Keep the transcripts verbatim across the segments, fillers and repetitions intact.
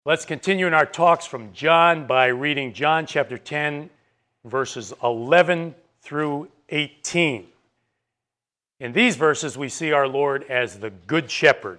Let's continue in our talks from John by reading John chapter ten, verses eleven through eighteen. In these verses, we see our Lord as the Good Shepherd.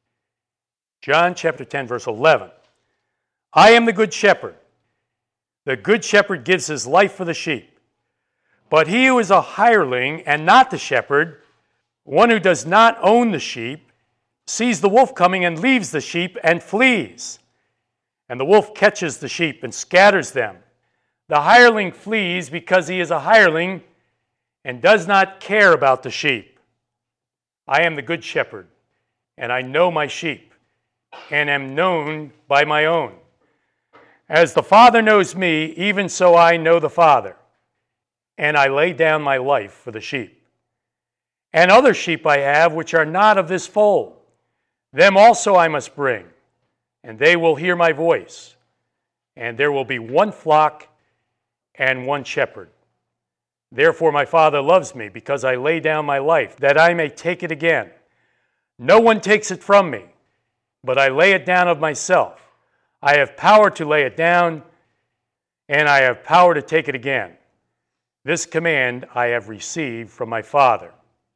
John chapter ten, verse eleven. I am the Good Shepherd. The Good Shepherd gives his life for the sheep. But he who is a hireling and not the shepherd, one who does not own the sheep, sees the wolf coming and leaves the sheep and flees. And the wolf catches the sheep and scatters them. The hireling flees because he is a hireling and does not care about the sheep. I am the Good Shepherd, and I know my sheep, and am known by my own. As the Father knows me, even so I know the Father, and I lay down my life for the sheep. And other sheep I have which are not of this fold. Them also I must bring, and they will hear my voice. And there will be one flock and one shepherd. Therefore my Father loves me, because I lay down my life, that I may take it again. No one takes it from me, but I lay it down of myself. I have power to lay it down, and I have power to take it again. This command I have received from my Father.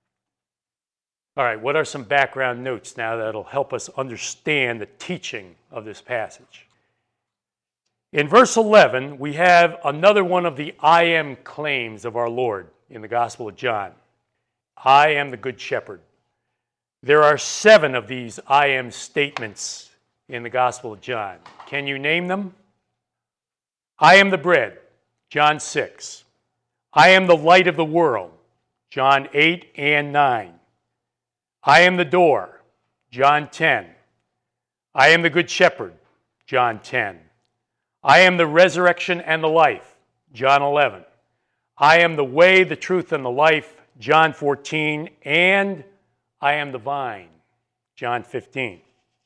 All right, what are some background notes now that'll help us understand the teaching of this passage? In verse eleven, we have another one of the I am claims of our Lord in the Gospel of John. I am the Good Shepherd. There are seven of these I am statements in the Gospel of John. Can you name them? I am the bread, John six. I am the light of the world, John eight and nine. I am the door, John ten. I am the Good Shepherd, John ten. I am the resurrection and the life, John eleven. I am the way, the truth, and the life, John fourteen. And I am the vine, John fifteen.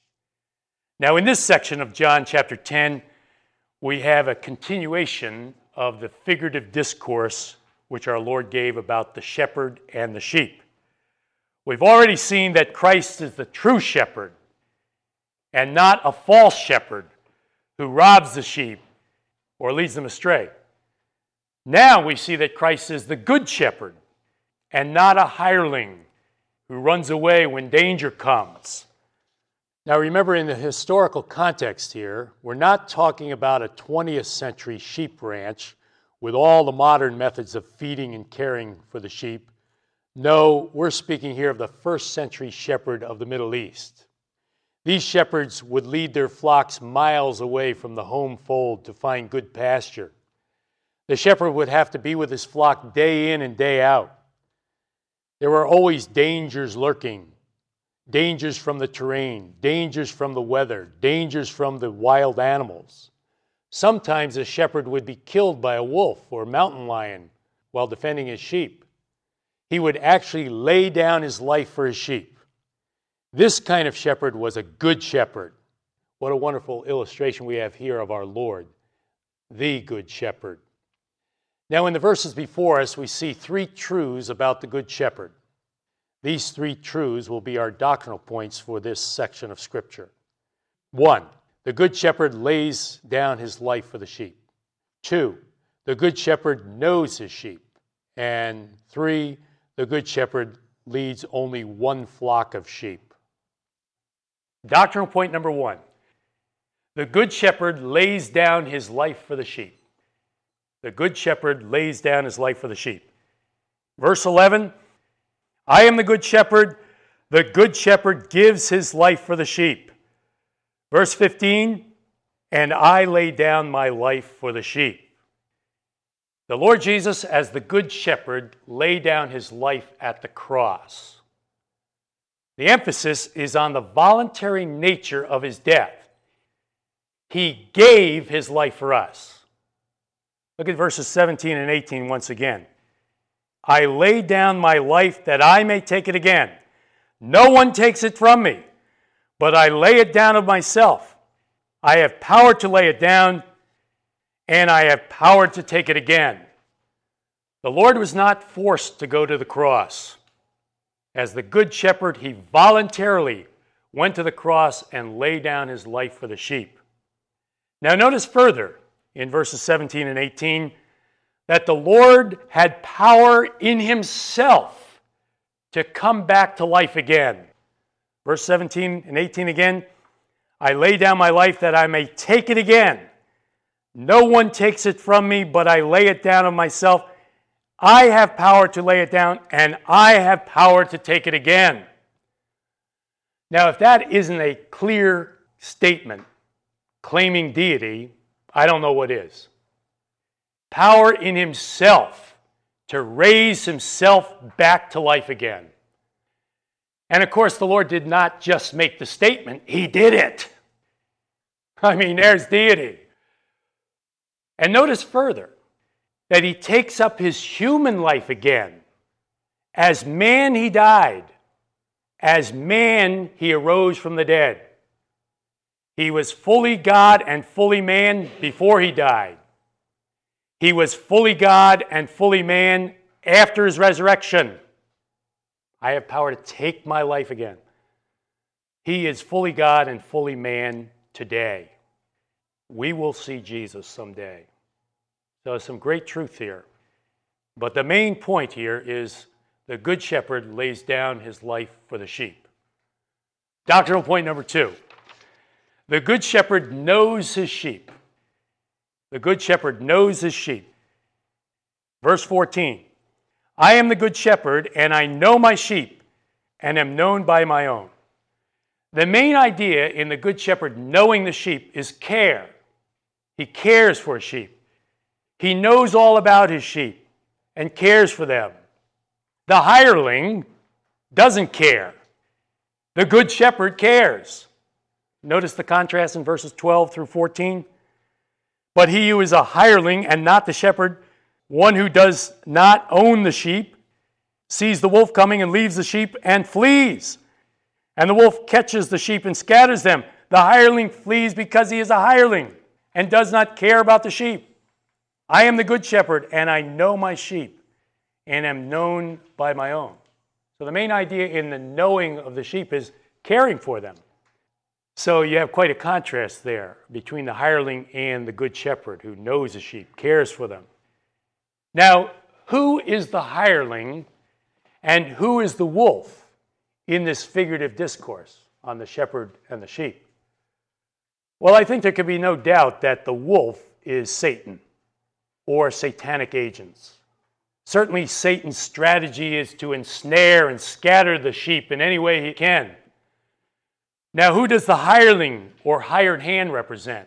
Now in this section of John chapter ten, we have a continuation of the figurative discourse which our Lord gave about the shepherd and the sheep. We've already seen that Christ is the true shepherd and not a false shepherd who robs the sheep or leads them astray. Now we see that Christ is the good shepherd and not a hireling who runs away when danger comes. Now remember, in the historical context here, we're not talking about a twentieth century sheep ranch with all the modern methods of feeding and caring for the sheep. No, we're speaking here of the first century shepherd of the Middle East. These shepherds would lead their flocks miles away from the home fold to find good pasture. The shepherd would have to be with his flock day in and day out. There were always dangers lurking. Dangers from the terrain, dangers from the weather, dangers from the wild animals. Sometimes a shepherd would be killed by a wolf or mountain lion while defending his sheep. He would actually lay down his life for his sheep. This kind of shepherd was a good shepherd. What a wonderful illustration we have here of our Lord, the Good Shepherd. Now in the verses before us, we see three truths about the Good Shepherd. These three truths will be our doctrinal points for this section of Scripture. One, the Good Shepherd lays down his life for the sheep. Two, the Good Shepherd knows his sheep. And three, the Good Shepherd leads only one flock of sheep. Doctrinal point number one, the Good Shepherd lays down his life for the sheep. The Good Shepherd lays down his life for the sheep. Verse eleven, I am the Good Shepherd. The Good Shepherd gives his life for the sheep. Verse fifteen, and I lay down my life for the sheep. The Lord Jesus, as the Good Shepherd, laid down his life at the cross. The emphasis is on the voluntary nature of his death. He gave his life for us. Look at verses seventeen and eighteen once again. I lay down my life that I may take it again. No one takes it from me, but I lay it down of myself. I have power to lay it down, and I have power to take it again. The Lord was not forced to go to the cross. As the Good Shepherd, he voluntarily went to the cross and laid down his life for the sheep. Now notice further in verses seventeen and eighteen that the Lord had power in himself to come back to life again. Verse seventeen and eighteen again, I lay down my life that I may take it again. No one takes it from me, but I lay it down of myself. I have power to lay it down, and I have power to take it again. Now, if that isn't a clear statement claiming deity, I don't know what is. Power in himself to raise himself back to life again. And of course, the Lord did not just make the statement, he did it. I mean, there's deity. And notice further that he takes up his human life again. As man, he died. As man, he arose from the dead. He was fully God and fully man before he died. He was fully God and fully man after his resurrection. I have power to take my life again. He is fully God and fully man today. We will see Jesus someday. So some great truth here. But the main point here is the Good Shepherd lays down his life for the sheep. Doctrinal point number two. The Good Shepherd knows his sheep. The Good Shepherd knows his sheep. Verse fourteen. I am the Good Shepherd, and I know my sheep, and am known by my own. The main idea in the Good Shepherd knowing the sheep is care. He cares for his sheep. He knows all about his sheep and cares for them. The hireling doesn't care. The Good Shepherd cares. Notice the contrast in verses twelve through fourteen. But he who is a hireling and not the shepherd, one who does not own the sheep, sees the wolf coming and leaves the sheep and flees. And the wolf catches the sheep and scatters them. The hireling flees because he is a hireling and does not care about the sheep. I am the Good Shepherd, and I know my sheep, and am known by my own. So the main idea in the knowing of the sheep is caring for them. So you have quite a contrast there between the hireling and the Good Shepherd who knows the sheep, cares for them. Now, who is the hireling and who is the wolf in this figurative discourse on the shepherd and the sheep? Well, I think there can be no doubt that the wolf is Satan or satanic agents. Certainly, Satan's strategy is to ensnare and scatter the sheep in any way he can. Now, who does the hireling or hired hand represent?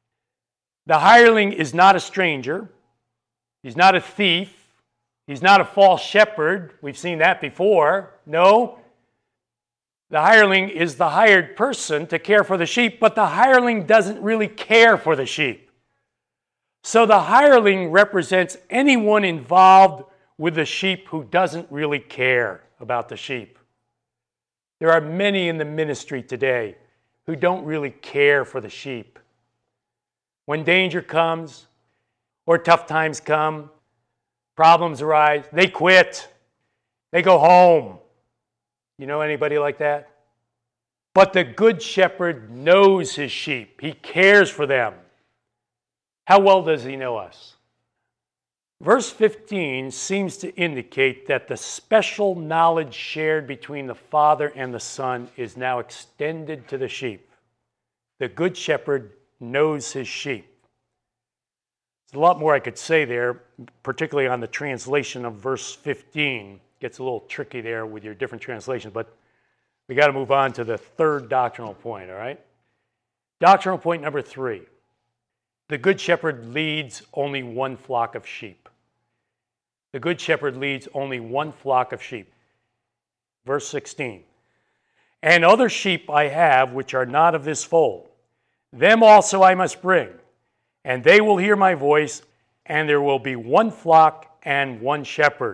The hireling is not a stranger. He's not a thief. He's not a false shepherd. We've seen that before. No. The hireling is the hired person to care for the sheep, but the hireling doesn't really care for the sheep. So the hireling represents anyone involved with the sheep who doesn't really care about the sheep. There are many in the ministry today who don't really care for the sheep. When danger comes or tough times come, problems arise, they quit. They go home. You know anybody like that? But the Good Shepherd knows his sheep. He cares for them. How well does he know us? Verse fifteen seems to indicate that the special knowledge shared between the Father and the Son is now extended to the sheep. The Good Shepherd knows his sheep. There's a lot more I could say there, particularly on the translation of verse fifteen. Gets a little tricky there with your different translations, but we got to move on to the third doctrinal point, all right? Doctrinal point number three. The Good Shepherd leads only one flock of sheep. The Good Shepherd leads only one flock of sheep. Verse sixteen. And other sheep I have which are not of this fold. Them also I must bring, and they will hear my voice, and there will be one flock and one shepherd.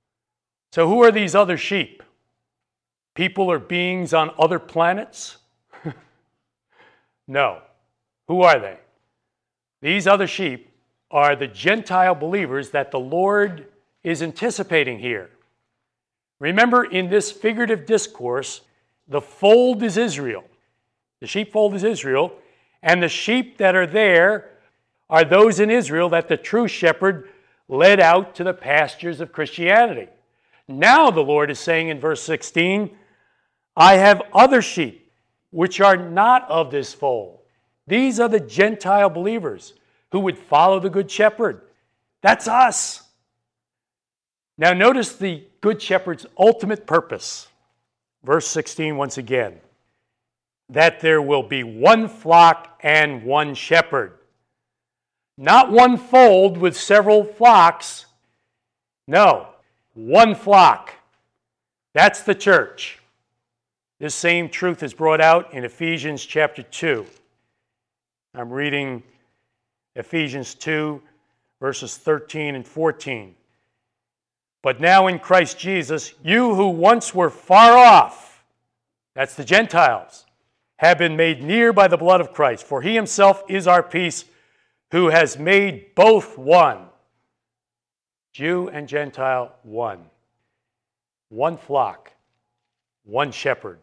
So who are these other sheep? People or beings on other planets? No. Who are they? These other sheep are the Gentile believers that the Lord is anticipating here. Remember, in this figurative discourse, the fold is Israel. The sheepfold is Israel, And the sheep that are there are those in Israel that the true shepherd led out to the pastures of Christianity. Now the Lord is saying in verse sixteen, I have other sheep which are not of this fold. These are the Gentile believers who would follow the Good Shepherd. That's us. Now notice the Good Shepherd's ultimate purpose. Verse sixteen once again. That there will be one flock and one shepherd. Not one fold with several flocks. No, one flock. That's the church. This same truth is brought out in Ephesians chapter two. I'm reading Ephesians two, verses thirteen and fourteen. But now in Christ Jesus, you who once were far off, that's the Gentiles, have been made near by the blood of Christ. For he himself is our peace, who has made both one. Jew and Gentile, one. One flock, one shepherd.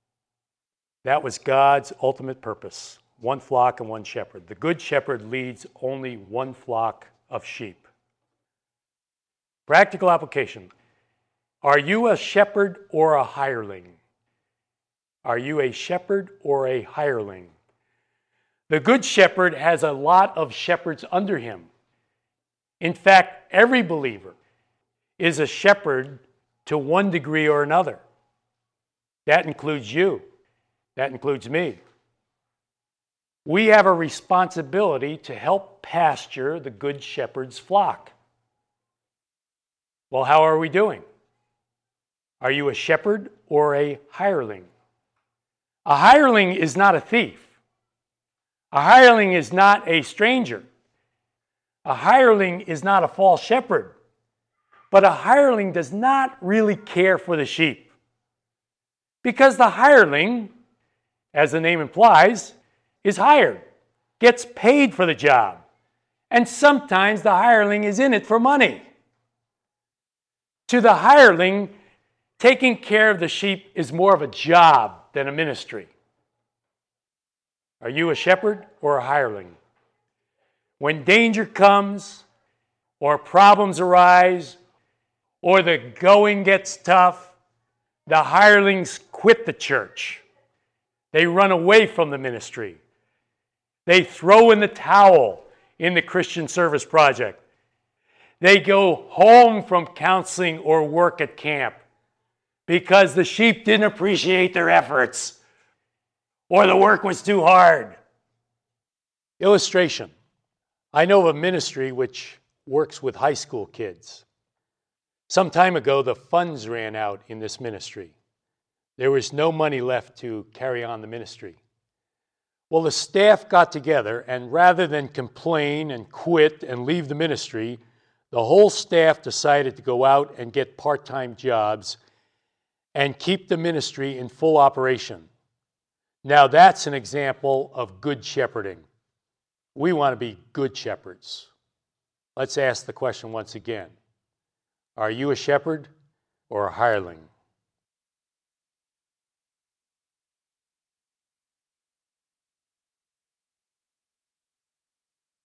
That was God's ultimate purpose. One flock and one shepherd. The good shepherd leads only one flock of sheep. Practical application. Are you a shepherd or a hireling? Are you a shepherd or a hireling? The good shepherd has a lot of shepherds under him. In fact, every believer is a shepherd to one degree or another. That includes you. That includes me. We have a responsibility to help pasture the good shepherd's flock. Well, how are we doing? Are you a shepherd or a hireling? A hireling is not a thief. A hireling is not a stranger. A hireling is not a false shepherd. But a hireling does not really care for the sheep. Because the hireling, as the name implies, is hired, gets paid for the job. And sometimes the hireling is in it for money. To the hireling, taking care of the sheep is more of a job than a ministry. Are you a shepherd or a hireling? When danger comes, or problems arise, or the going gets tough, the hirelings quit the church. They run away from the ministry. They throw in the towel in the Christian Service Project. They go home from counseling or work at camp because the sheep didn't appreciate their efforts or the work was too hard. Illustration. I know of a ministry which works with high school kids. Some time ago, the funds ran out in this ministry. There was no money left to carry on the ministry. Well, the staff got together, and rather than complain and quit and leave the ministry, the whole staff decided to go out and get part-time jobs and keep the ministry in full operation. Now that's an example of good shepherding. We want to be good shepherds. Let's ask the question once again. Are you a shepherd or a hireling?